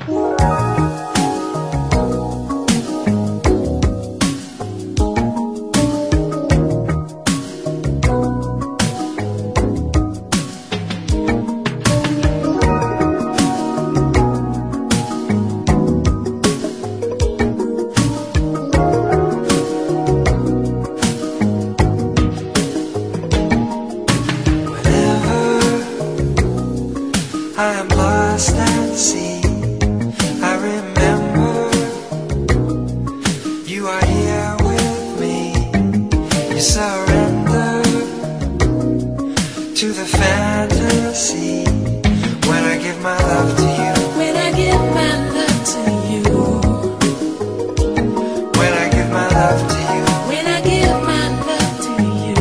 I am lost at sea. I remember you are here with me. You surrender to the fantasy when I give my love to you. When I give my love to you. When I give my love to you. When I give my love to you.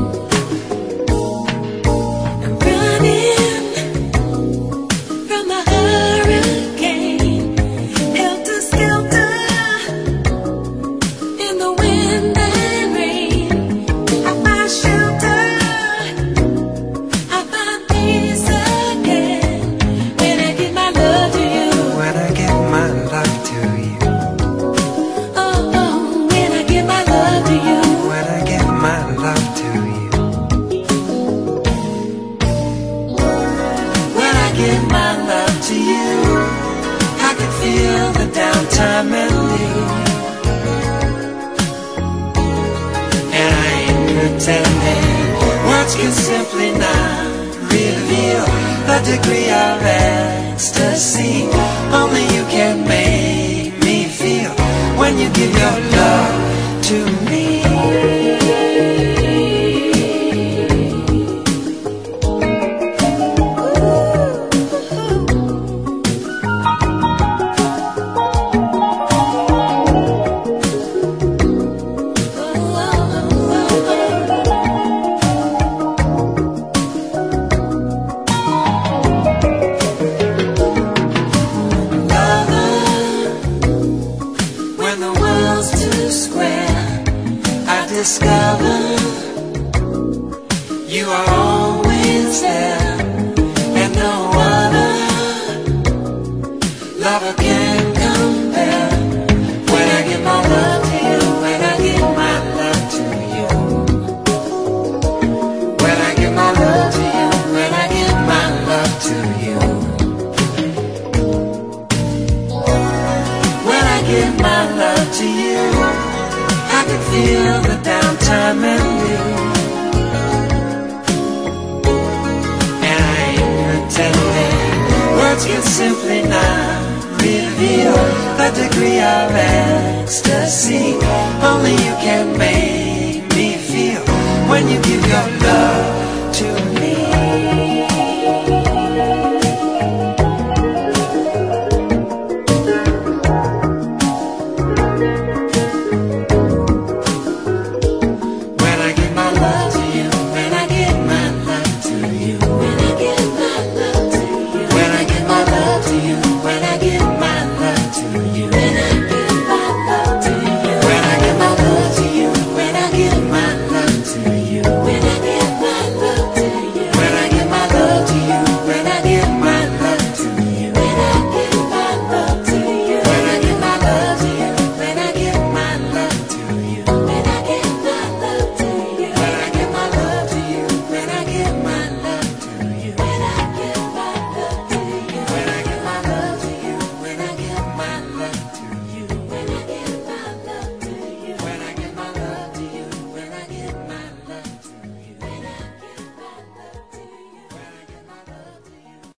I'm running from the hurricane, helter skelter in the wind and rain. I find shelter, I find peace again when I give my love to you. When I give my love to you. Oh, oh, when I give my love to you. When I give my love to you. When I give my love to you, I can feel the downtime ending. And I ain't pretending. Words can simply not reveal the degree of ecstasy. Only you can make me feel when you give your love to me. When the world's too square, I discover you are always there, and no other lover can compare. When I give my love to you, when I give my love to you. When I give my love to you, when I give my love to you. When I give my love to you, I can feel the downtime ending. And I ain't pretending. Words can simply not reveal the degree of ecstasy. Only you can make me feel when you give your love.